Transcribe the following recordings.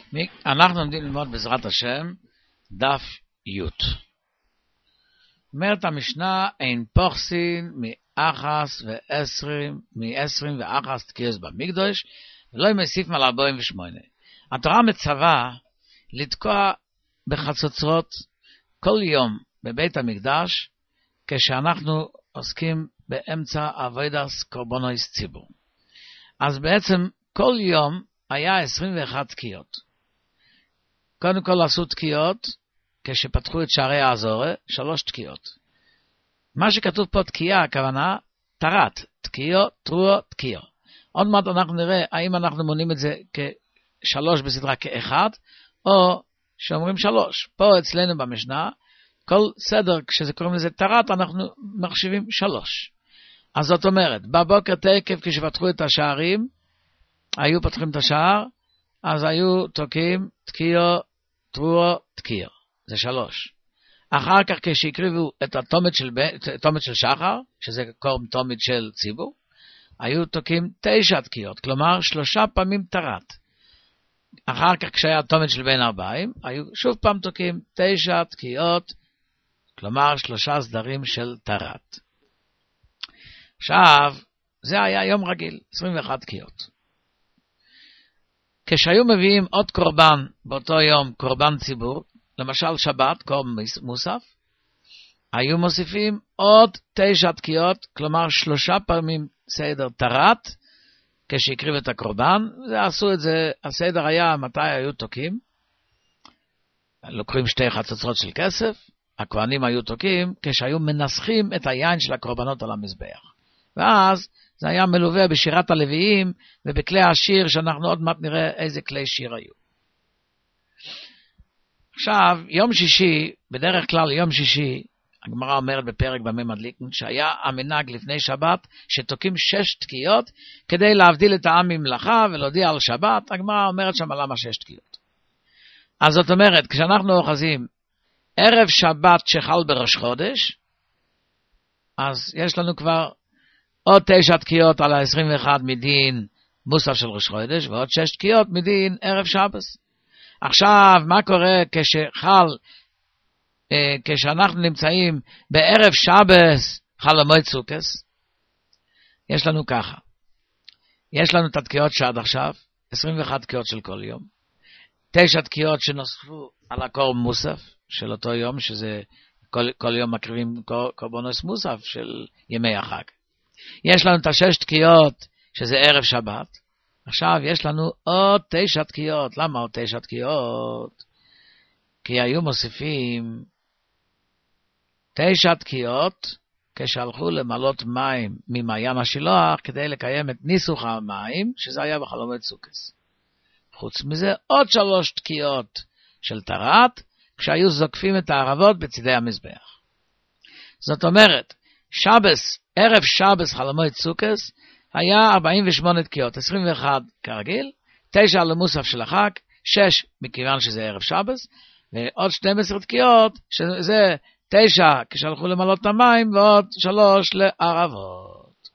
אנחנו עומדים ללמוד בעזרת השם דף י'. אומרת המשנה, אין פוחסין מ-21 תקיעות במקדש ולא מוסיף על 48. התורה מצווה לתקוע בחצוצרות כל יום בבית המקדש כשאנחנו עוסקים באמצע עבודת קורבנות ציבור. אז בעצם כל יום היה 21 תקיעות. קודם כל עשו תקיעות, כשפתחו את שערי האזורה, 3 תקיעות. מה שכתוב פה תקיעה, הכוונה, תרת, תקיעות, תרועות, תקיעות. עוד מעט אנחנו נראה האם אנחנו מונים את זה כ3 בסדרה כאחד, או שאומרים 3. פה אצלנו במשנה, כל סדר, כשזה קוראים לזה תרת, אנחנו מחשיבים 3. אז זאת אומרת, בבוקר תקף כשפתחו את השערים, היו פתחים את השער, אז היו תוקעים תקיעו, תרועה, תקיעו. זה 3. אחר כך כשהקריבו את התומת של שחר, שזה קורם תומת של ציבור, היו תוקעים 9 תקיעות, כלומר 3 פעמים תרת. אחר כך כשהיה תומת של בין 40, היו שוב פעם תוקעים 9 תקיעות, כלומר 3 סדרים של תרת. עכשיו, זה היה יום רגיל, 21 תקיעות. כשהיו מביאים עוד קורבן באותו יום, קורבן ציבור, למשל שבת, קורבן מוסף, היו מוסיפים עוד 9 תקיעות, כלומר 3 פעמים סדר תרת, כשהקריב את הקורבן, ועשו את זה, הסדר היה מתי היו תוקים, לוקחים 2 חצוצרות של כסף, הכהנים היו תוקים, כשהיו מנסחים את היין של הקורבנות על המזבח. ואז זה היה מלווה בשירת הלוויים ובכלי השיר, שאנחנו עוד מעט נראה איזה כלי שיר היו. עכשיו, יום שישי, בדרך כלל יום שישי, הגמרא אומרת בפרק במי מדליקן, שהיה המנהג לפני שבת, שתוקים 6 תקיעות, כדי להבדיל את העם ממלאכה ולהודיע על שבת. הגמרא אומרת שם למה 6 תקיעות. אז זאת אומרת, כשאנחנו אוחזים ערב שבת שחל בראש חודש, אז יש לנו כבר עוד 9 תקיעות על ה-21 מדין מוסף של ראש חודש, ועוד 6 תקיעות מדין ערב שבת. עכשיו, מה קורה כשאנחנו נמצאים בערב שבת חל המועד סוכות? יש לנו ככה. יש לנו את התקיעות שעד עכשיו, 21 תקיעות של כל יום. 9 תקיעות שנוספו על הקורבן מוסף של אותו יום, שזה כל יום מקריבים קורבנות מוסף של ימי החג. יש לנו את 6 תקיעות, שזה ערב שבת. עכשיו יש לנו עוד 9 תקיעות. למה עוד 9 תקיעות? כי היו מוסיפים 9 תקיעות כשהלכו למלות מים ממעיין השילוח, כדי לקיים את ניסוך המים, שזה היה בחלומות סוכות. חוץ מזה עוד 3 תקיעות של תרת, כשהיו זוקפים את הערבות בצדי המזבח. זאת אומרת, ערב שבת חלומות סוכות היה 48 תקיעות, 21 כרגיל, 9 למוסף של החג, 6 מכיוון שזה ערב שבת, ועוד 12 תקיעות, שזה 9 כשהלכו למלות המים, ועוד 3 לערבות.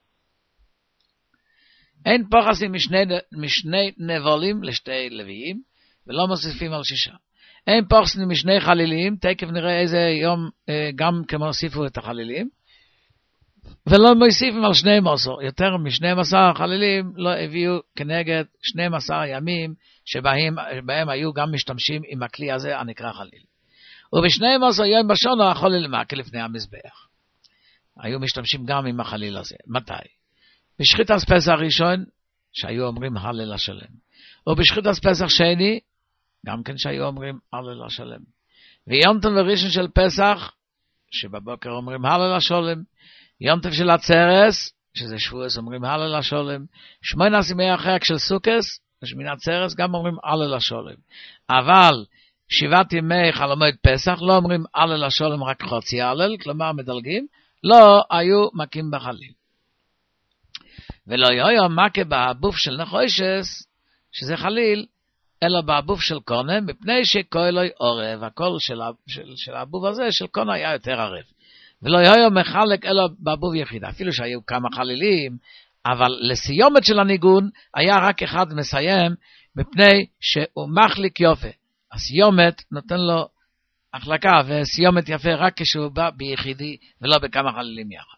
אין פוחסים משני נבולים לשתי לוויים, ולא מוסיפים על 6. אין פוחסים משני חלילים, תכף נראה איזה יום גם כמו הוסיפו את החלילים, ולא מוסיפים על 12, יותר מ-12 חלילים לא הביאו כנגד 12 ימים שבהם היו גם משתמשים עם הכלי הזה הנקרא חליל. וב-12 יום בשונו החולל למעקה לפני המזבח. היו משתמשים גם עם החליל הזה. מתי? בשחיטת פסח ראשון, שהיו אומרים הלל השלם. ובשחיטת פסח שני, גם כן שהיו אומרים הלל השלם. ויום טוב ראשון של פסח, שבבוקר אומרים הלל השלם. יום טוב של עצרס, שזה שבועס, אומרים הלל השלם. 18 ימי החג של סוכות, ושמיני עצרס, גם אומרים הלל השלם. אבל 7 ימי חלומות פסח, לא אומרים הלל השלם, רק חצי הלל, כלומר מדלגים, לא היו מכים בחליל. ולא היו מכה בעבוף של נחושס, שזה חליל, אלא בעבוף של קונה, מפני שכהלוי עורב, הקול של העבוף הזה, של קונה היה יותר ערב. ולא היו מחלק אלא בעבוב יחיד, אפילו שהיו כמה חלילים, אבל לסיומת של הניגון היה רק אחד מסיים מפני שהוא מחליק יופי. הסיומת נותן לו החלקה וסיומת יפה רק כשהוא בא ביחידי ולא בכמה חללים יחד.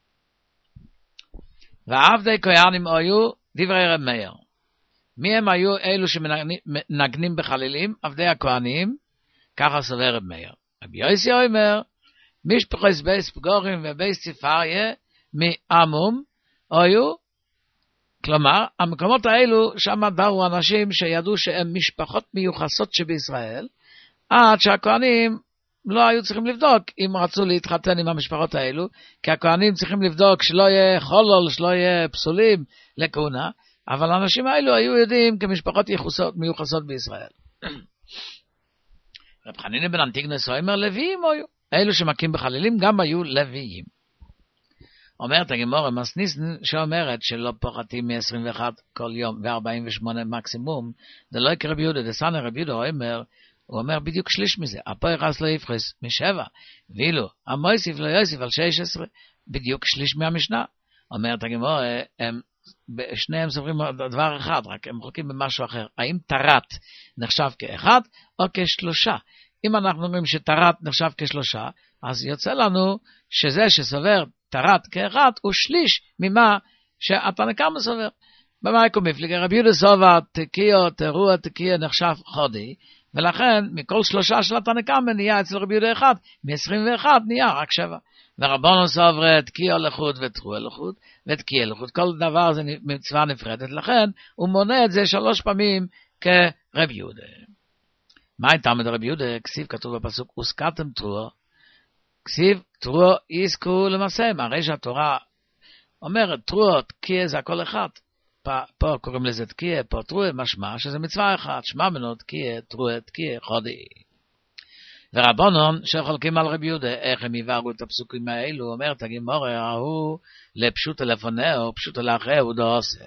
ועבדי כהנים היו דברי רב מאיר. מי הם היו אלו שמנגנים בחלילים? עבדי הכהנים, ככה סובר רב מאיר. רבי יוסי אומר, משפחת בייס פגורים ובייס ציפריה מעמום היו, כלומר, המקומות האלו שם דרו אנשים שידעו שהם משפחות מיוחסות שבישראל, עד שהכהנים לא היו צריכים לבדוק אם רצו להתחתן עם המשפחות האלו, כי הכהנים צריכים לבדוק שלא יהיה חולול, שלא יהיה פסולים לכהונה, אבל האנשים האלו היו יודעים כמשפחות מיוחסות בישראל. רב חנינא בן אנטיגנוס אומר לוויים היו, אלו שמכים בחלילים גם היו לוויים. אומרת הגמרא מסניסן שאומרת שלא פוחתים מ-21 כל יום ו-48 מקסימום, זה לא יקרה רבי יהודה, דסנא רבי יהודה הוא אומר בדיוק שליש מזה, הפויחס לא יפחס מ7, ואילו המויסיף לא יוסיף על 16, בדיוק שליש מהמשנה. אומרת הגמרא, שניהם סוברים דבר אחד, רק הם חולקים במשהו אחר. האם תרת נחשב כאחד או כשלושה? אם אנחנו אומרים שתרת נחשב כשלושה, אז יוצא לנו שזה שסובר תרת כאחד הוא שליש ממה שהתנא קמא סובר. במה יקום מפליגי רבי יהודה סובר תקיעו, תרוע, תקיע נחשב חודי, ולכן מכל שלושה של התנא קמא נהיה אצל רבי יהודה אחד, מ-21 נהיה רק 7. ורבנו סובר תקיעו לחוד ותרוע לחוד, ותקיע לחוד, כל דבר זה מצווה נפרדת, לכן הוא מונה את זה 3 פעמים כרבי יהודה. מה הייתה רבי יהודה? כסיב כתוב בפסוק, וסקתם תרוע, כסיב תרוע יזכו למעשיהם, הרי שהתורה אומרת, תרוע, תקיע זה הכל אחד. פה קוראים לזה תקיע, פה תרוע, משמע שזה מצווה אחת, שמע מנו תקיע, תרוע, תקיע, חודי. ורבונון שחולקים על רבי יהודה, איך הם יבהרו את הפסוקים האלו, אומר תגימורי, ההוא לפשוט לפונהו, פשוט לאחריהו דעושה.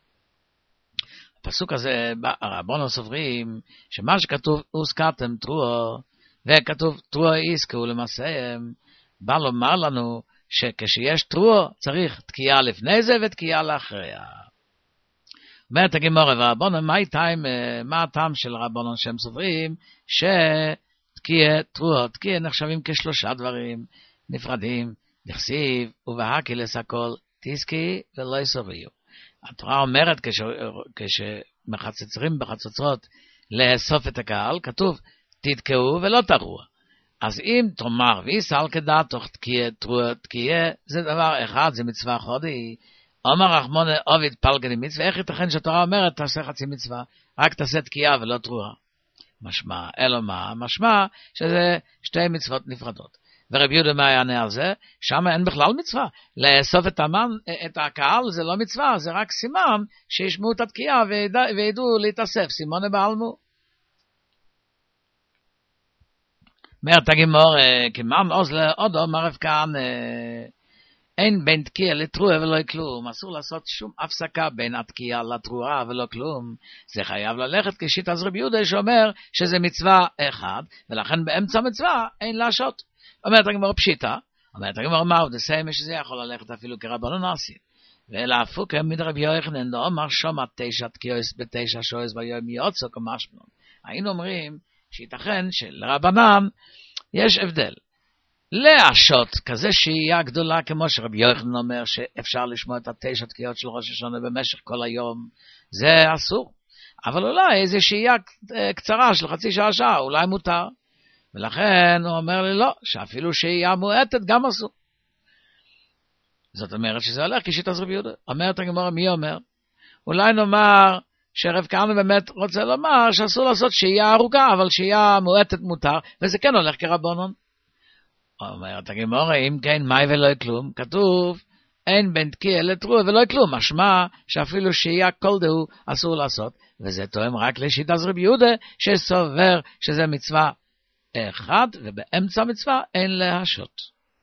הפסוק הזה, הרבונון סוברים, שמה שכתוב, הוזכרתם תרוע, וכתוב תרוע יזכו למעשיהם, בא לומר לנו, שכשיש תרוע, צריך תקיעה לפני זה ותקיעה לאחריה. אומרת הגמרא ורבונון, מה הטעם של רבונון שהם סוברים, שתקיע, תרוע, תקיע נחשבים כשלושה דברים נפרדים, נכסיב ובהקילס הכל, תזכי ולא יסוריו. התורה אומרת כשמחצצרים בחצוצרות לאסוף את הקהל, כתוב תתקעו ולא תרוע. אז אם תאמר ויסל כדעת תוך תקיע, תרוע, תקיע, זה דבר אחד, זה מצווה חודי. אומר רחמונה עובד פלגני מצווה, איך ייתכן שהתורה אומרת תעשה חצי מצווה, רק תעשה תקיעה ולא תרוע? משמע, אלא מה? משמע שזה 2 מצוות נפרדות. ורבי יהודה מה יענה על זה? שם אין בכלל מצווה. לאסוף את הקהל זה לא מצווה, זה רק סימן שישמעו את התקיעה וידעו להתאסף, סימונה בעלמו. אומרת הגמרא, כמאן עוז לעוד אומר רב כהנא, אין בין תקיעה לתרועה ולא כלום, אסור לעשות שום הפסקה בין התקיעה לתרועה ולא כלום, זה חייב ללכת כשיטת רבי יהודה שאומר שזה מצווה אחד, ולכן באמצע מצווה אין להשעות. אומרת הגמרא פשיטה, אומרת הגמרא מהו דסיימה שזה יכול ללכת אפילו כרבנן עשי, ולהפוק מדרבי יוחנן דאמר שומע 9 תקיעות ב9 שעות ביום יוצא כמשמעון. היינו אומרים שייתכן שלרבנן יש הבדל. להשעות כזה שהייה גדולה כמו שרבי יוחנן אומר שאפשר לשמוע את 9 תקיעות של ראש השנה במשך כל היום, זה אסור. אבל אולי איזו שהייה קצרה של חצי שעה, אולי מותר. ולכן הוא אומר לי לא, שאפילו שהייה מועטת גם אסור. זאת אומרת שזה הולך כשיטת רבי יהודה. אומרת הגמרא, מי אומר? אולי נאמר שרב כהנא באמת רוצה לומר שאסור לעשות שהייה ארוכה, אבל שהייה מועטת מותר, וזה כן הולך כרבנן. אומרת הגמרא, אם כן, מאי ולא כלום? כתוב, אין בין תקיעה לתרועה ולא כלום, משמע שאפילו שהייה כל דהו אסור לעשות, וזה תואם רק לשיטת רבי יהודה, שסובר שזה מצווה אחד, ובאמצע מצווה אין להשעות.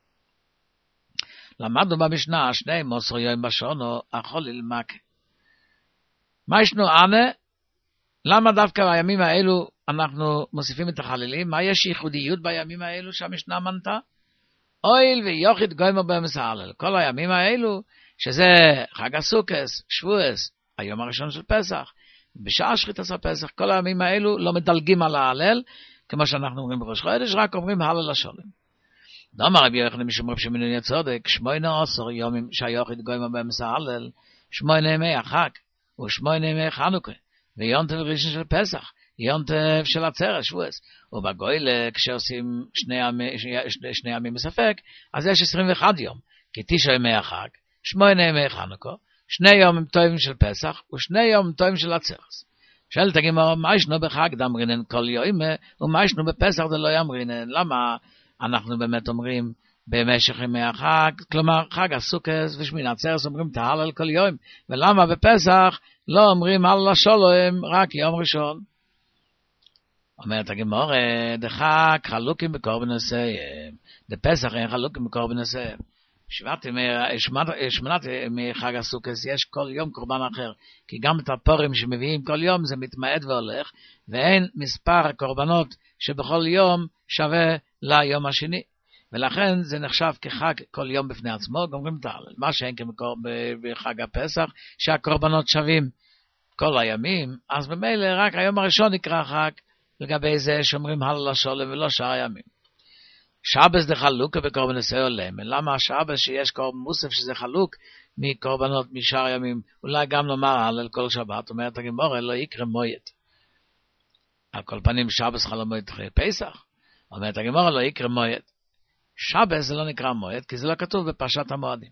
למדנו במשנה, 12 יום בשונו, אכול ילמק. מה ישנו אנה? למה דווקא בימים האלו אנחנו מוסיפים את החלילים? מה יש ייחודיות בימים האלו שהמשנה מנתה? אויל ויוחד גוימו באמס ההלל. כל הימים האלו, שזה חג הסוכס, שבועס, היום הראשון של פסח, בשעה שחיטת הפסח, כל הימים האלו לא מדלגים על ההלל, כמו שאנחנו אומרים בראש חודש, רק אומרים הלל השולם. דאמר רבי יוחנן משום רב שמעון בן צדוק, 18 ימים שהיחיד גויים בהם ההלל, 8 ימי החג, ו8 ימי חנוכה, ויונטב ראשון של פסח, יונטב של עצרת, שבועס. ובגוילה, כשעושים שני ימים בספק, אז יש 21 יום, כי 9 ימי החג, 8 ימי חנוכה, 2 יום טובים של פסח, ו2 יום טובים של עצרת. שאלת הגמרא, מה ישנו בחג דאמרינן כל יום, ומה ישנו בפסח דלא יאמרינן? למה אנחנו באמת אומרים במשך ימי החג, כלומר חג הסוכות ושמיני עצרת אומרים את ההלל כל יום, ולמה בפסח לא אומרים הלל השולם רק יום ראשון? אומרת הגמרא, דחג חלוקים בקורבנותיהם, דפסח אין חלוקים בקורבנותיהם. שמונת ימי חג הסוכות יש כל יום קורבן אחר, כי גם את הפורים שמביאים כל יום זה מתמעט והולך, ואין מספר הקורבנות שבכל יום שווה ליום השני, ולכן זה נחשב כחג כל יום בפני עצמו, גומרים את ההלל. מה שאין בחג הפסח, שהקורבנות שווים כל הימים, אז במילא רק היום הראשון נקרא חג, לגבי זה שאומרים הלל השולם ולא שאר הימים. שבס זה חלוק בקורבנותיהם עולם. למה השבס שיש קורבן מוסף שזה חלוק מקורבנות משאר ימים? אולי גם לומר הלל כל שבת, אומרת הגמרא, לא יקרא מועד. על כל פנים שבס חל מועד פסח. אומרת הגמרא, לא יקרא מועד. שבס זה לא נקרא מועד, כי זה לא כתוב בפרשת המועדים.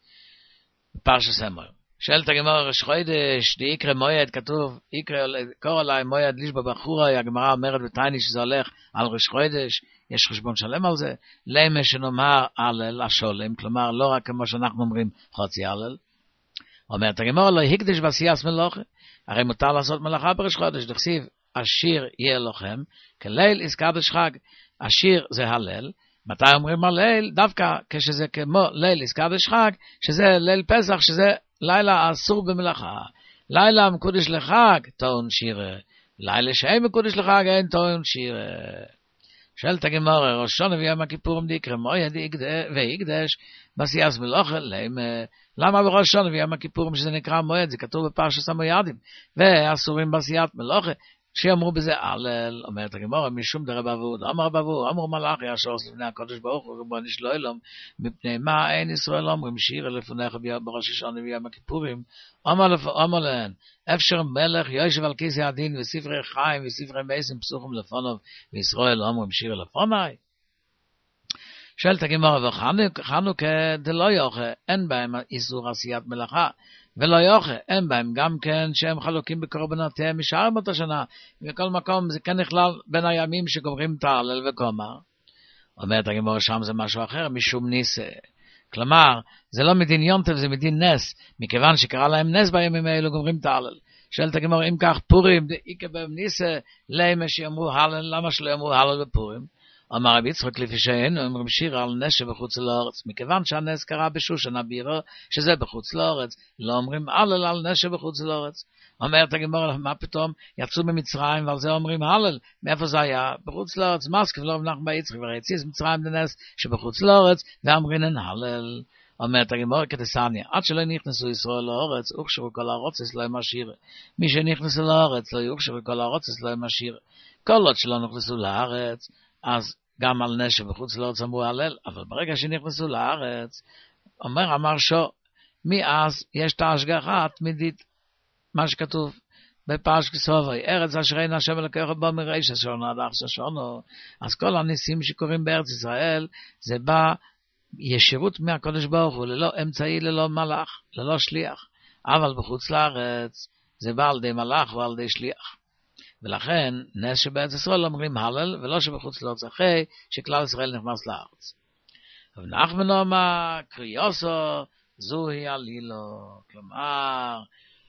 בפרשת סמר. שאלת הגמרא, ראש חודש, יקרא מועד, כתוב, קורא עליי מועד לישבא בחורה, הגמרא אומרת בתעני שזה הולך על ראש חודש, יש חשבון שלם על זה, למה שנאמר הלל השולם, כלומר לא רק כמו שאנחנו אומרים חצי הלל. אומרת הגמרא, לא הקדש בעשיית מלאכה, הרי מותר לעשות מלאכה בראש חודש, דכתיב, השיר יהיה לכם, כליל יזקדש חג, השיר זה הלל, מתי אומרים הלל? דווקא כשזה כמו ליל יזקדש חג, שזה ליל פסח, שזה לילה אסור במלאכה, לילה מקודש לחג, טעון שירה, לילה שאין מקודש לחג, אין טעון שירה. שאלת הגמרא, ראש השנה ויום הכיפורים דיקרא מועד ויקדש בעשיית מלאכה, למה בראש השנה ויום הכיפורים שזה נקרא מועד? זה כתוב בפרשת המועדים, ואסורים בעשיית מלאכה, שאמרו בזה הלל. אומרת הגמרא, משום דרב אבוד, אמר רב אבוד, אמרו מלאכי אשר עושה לפני הקדוש ברוך הוא, ריבונו של עולם, מפני מה אין ישראל אומרים שיר לפניך בראש השנה ויום הכיפורים? אמר להם, אפשר מלך יושב על כיסא הדין וספרי חיים וספרי מסים פסוחים לפניו, וישראל אומרים שיר לפניי? שאלת הגמרא, וחנוכה דלא יוכה, אין בהם איסור עשיית מלאכה, ולא יוכה, אין בהם גם כן שהם חלוקים בקורבנותיהם משאר ימות השנה, ובכל מקום זה כן נכלל בין הימים שגומרים את ההלל וקומר. אומרת הגמרא, שם זה משהו אחר, משום ניסה. כלומר, זה לא מדין יונטב, זה מדין נס, מכיוון שקרה להם נס בימים האלו גומרים את ההלל. שאלת הגמרא, אם כך פורים, דאיקה בהם ניסה, למה שיאמרו הלל, למה שלא יאמרו הלל בפורים? אמר רבי יצחק לפי שאין, אומרים שיר על נס שבחוץ לארץ, מכיוון שהנס קרה בשושן הבירה, שזה בחוץ לארץ, לא אומרים הלל על נס שבחוץ לארץ. אומרת הגמרא, מה פתאום? יצאו ממצרים, ועל זה אומרים הלל. מאיפה זה היה? בחוץ לארץ, מסקב לא מנחם בי יצחק, והציז מצרים לנס שבחוץ לארץ, ואמרינן הלל. אומרת הגמרא כתסניא, עד שלא נכנסו ישראל לארץ, הוכשרו כל הארץ לא ימשיר. מי שנכנסו לארץ, לא יוכשרו כל הארץ לא ימשיר. כל עוד שלא נכנסו לארץ, אז גם על נס שבחוץ לארץ אמרו הלל, אבל ברגע שנכנסו לארץ, אמר שו, מאז יש את ההשגחה התמידית, מה שכתוב בפרשת כסובי, ארץ אשר אין השם אלוקיך בו מריש השנה עד אחר שנה. אז כל הניסים שקורים בארץ ישראל, זה בא ישירות מהקדוש ברוך הוא, ללא אמצעי, ללא מלאך, ללא שליח. אבל בחוץ לארץ, זה בא על די מלאך ועל די שליח. ולכן נס שבארץ ישראל אומרים הלל, ולא שבחוץ לארץ אחרי שכלל ישראל נכנס לארץ. ונחמן אומר, קריוסו, זוהי עלילו. כלומר,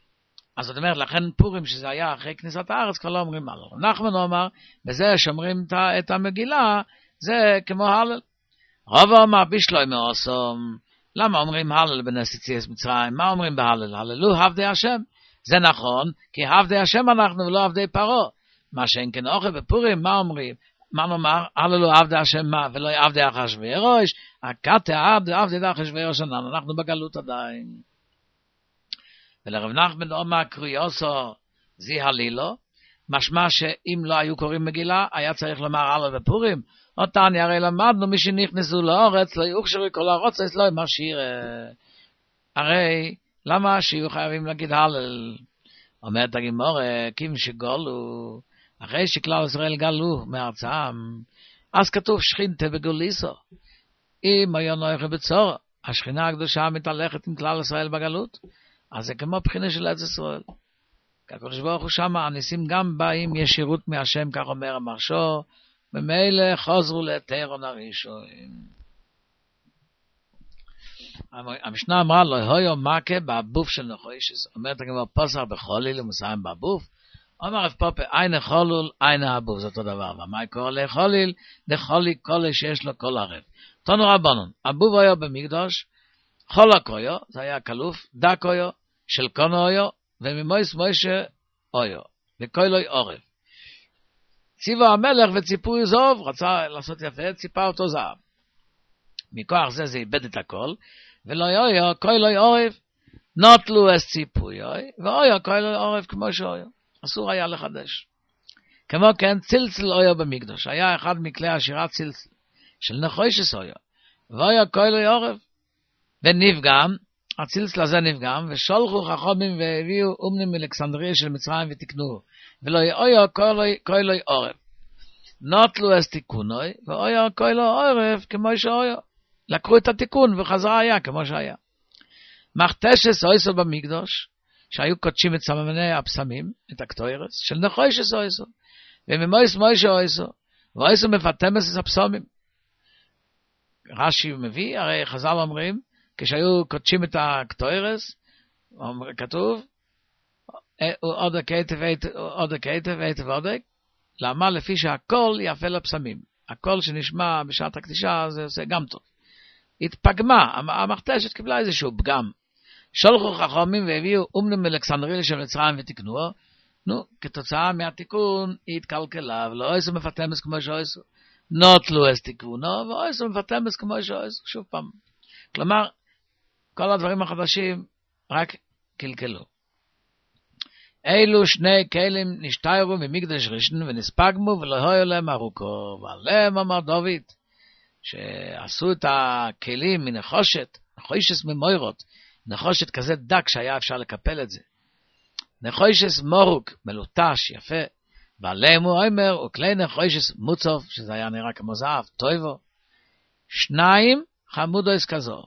אז זאת אומרת, לכן פורים שזה היה אחרי כניסת הארץ, כבר לא אומרים הלל. נחמן אומר, בזה שומרים את המגילה, זה כמו הלל. רב אומר, בשלוי מאוסום, למה אומרים הלל בנס יציאת מצרים? מה אומרים בהלל? הללו עבדי השם. זה נכון, כי עבדי השם אנחנו ולא עבדי פרעה. מה שאין כן אוכל בפורים, מה אומרים? מה נאמר? הללו עבדי השם מה, ולא עבדי אחשוורוש, הקטע עבדי אחשוורוש, אנחנו בגלות עדיין. ולרב נחמן אומר קריוסו, זי הלילו, משמע שאם לא היו קוראים מגילה, היה צריך לומר הלל בפורים, אותן הרי למדנו מי שנכנסו לאורץ, לא יוכשרו כל הרוצץ, לא יאמר שיר. הרי למה שיהיו חייבים להגיד הלל? אומרת הגמרא, קים שגולו, אחרי שכלל ישראל גלו מארצם, אז כתוב שכינתה בגוליסו. אם היה נויך בצור, השכינה הקדושה מתהלכת עם כלל ישראל בגלות, אז זה כמו בחינה של ארץ ישראל. הקדוש ברוך הוא שמה, הניסים גם באים ישירות מהשם, כך אומר המרשו, ממילא חוזרו לתירון הראשון. המשנה אמרה לו, הויו מכה בבוף של נחוישס, אומרת הגמרא פוסח בחוליל ומסיים בבוף, אומר רב פופה, אין חולול, אין הבוף, זה אותו דבר, ומה קורא לחוליל? דחולי כל שיש לו כל ערב. תנו רבנון, הבוף היה במקדוש, חולק היה, זה היה כלוף, דק היה, של קונו היה, וממויס מוישה היה, וכוילוי עורב. ציווה המלך וציפוי זוב, רצה לעשות יפה, ציפה אותו זהב. מכוח זה איבד את הכל, ולא היה כוילוי עורב, נוטלו אס ציפוי, והיה כוילוי עורב כמו שהיה. אסור היה לחדש. כמו כן, צלצל היה במקדוש, היה אחד מכלי השירה צלצל, של נחוישס היה, והיה כוילוי עורב, ונפגם, הצלצל הזה נפגם, ושולחו חכמים והביאו אומנים מאלכסנדריה של מצרים ותקנו, ולא היה כוילוי עורב. נוטלו אס תיקונוי, והיה כוילוי עורב כמו שהיה. לקחו את התיקון וחזרה היה כמו שהיה. מחתשס אויסו במקדוש, שהיו קודשים את סממני הפסמים, את הקטוירס, של נחוישס אויסו, וממויס מוישה אויסו, ואויסו מפתמס את הפסמים. רש"י מביא, הרי חז"ל אומרים, כשהיו קודשים את הקטוירס, כתוב, עוד הכתב, למה? לפי שהכל יפה לפסמים. הקול שנשמע בשעת הקדישה, זה עושה גם טוב. התפגמה, המחתשת קיבלה איזשהו פגם. שולחו חכמים והביאו אומנים מאלכסנדריה של מצרים ותקנוה, כתוצאה מהתיקון היא התקלקלה, ולא אויסו מפתמס כמו שאויסו. נוטלו אס תיקונו, ואויסו מפתמס כמו שאויסו. שוב פעם. כלומר, כל הדברים החדשים רק קלקלו. אילו שני כלים נשתיירו ממקדש ראשון ונספגמו ולא היו להם ארוכו, ועליהם אמר דוד, שעשו את הכלים מנחושת, נחושת ממוירות, נחושת כזה דק שהיה אפשר לקפל את זה. נחושת מורוק, מלוטש, יפה, ועליהם הוא אומר, וכלי נחושת מוצוף, שזה היה נראה כמו זהב, טויבו, שניים חמודויס כזוב.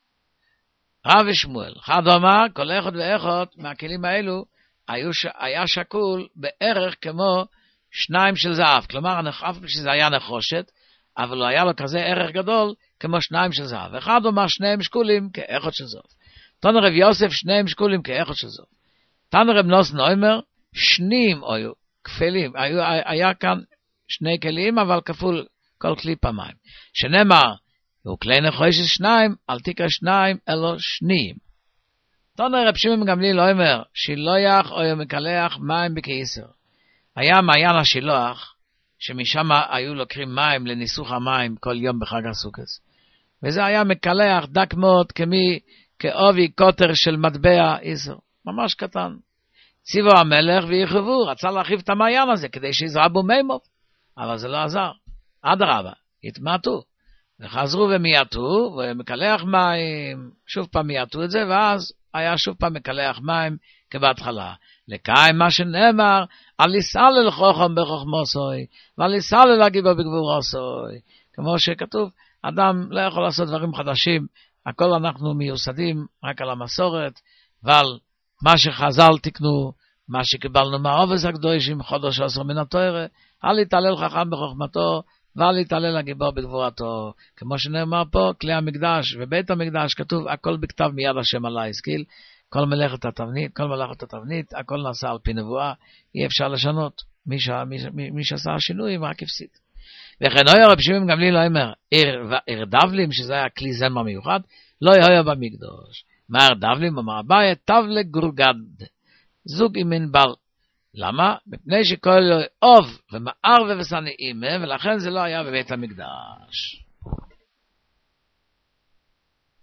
רב ושמואל, חד אומר, כל אחד ואחד מהכלים האלו, היה שקול בערך כמו שניים של זהב. כלומר, אף שזה היה נחושת, אבל לא היה לו כזה ערך גדול כמו שניים של זהב. אחד אומר שניהם שקולים כאחד של זהב. תנו רב יוסף שניהם שקולים כאחד של זהב. תנו רב נוסן אומר, שניים היו כפלים. היה כאן שני כלים, אבל כפול כל כלי פעמיים. שנאמר, וכלי נחושת שניים, אל תקרא שניים, אלא שניים. תנו רב שמעון גמליאל אומר, שילוח או מקלח מים בקיסר. היה מעיין השילוח, שמשם היו לוקחים מים לניסוך המים כל יום בחג הסוכות. וזה היה מקלח דק מאוד כאובי קוטר של מטבע איסר. ממש קטן. ציוו המלך ויחבו, רצה להרחיב את המעיין הזה כדי שיזרבו מימוב. אבל זה לא עזר. אדרבה, התמעטו. וחזרו ומייתו, ומקלח מים, שוב פעם מייתו את זה, ואז היה שוב פעם מקלח מים כבהתחלה. לקיים מה שנאמר, על יסלל חוכם בחוכמוסוי, ועל יסלל הגיבור בגבורוסוי. כמו שכתוב, אדם לא יכול לעשות דברים חדשים, הכל אנחנו מיוסדים רק על המסורת, ועל מה שחז"ל תקנו, מה שקיבלנו מהעובס הקדושים, חודש עשר מן התורה, אל יתהלל חכם בחוכמתו, ואל יתהלל הגיבור בגבורתו. כמו שנאמר פה, כלי המקדש ובית המקדש כתוב, הכל בכתב מיד השם עלי השכיל, כל מלאכת התבנית, הכל נעשה על פי נבואה, אי אפשר לשנות. מי שעשה השינויים רק הפסיד. וכן היה רב שמעון גמליאל אומר, עיר דבלים, שזה היה כלי זמר מיוחד, לא היה במקדוש. מה עיר דבלים? אמר אביי, תבלה גורגד, זוג אימן בל. למה? מפני שכל אוב ומערבה ושנאים, ולכן זה לא היה בבית המקדש.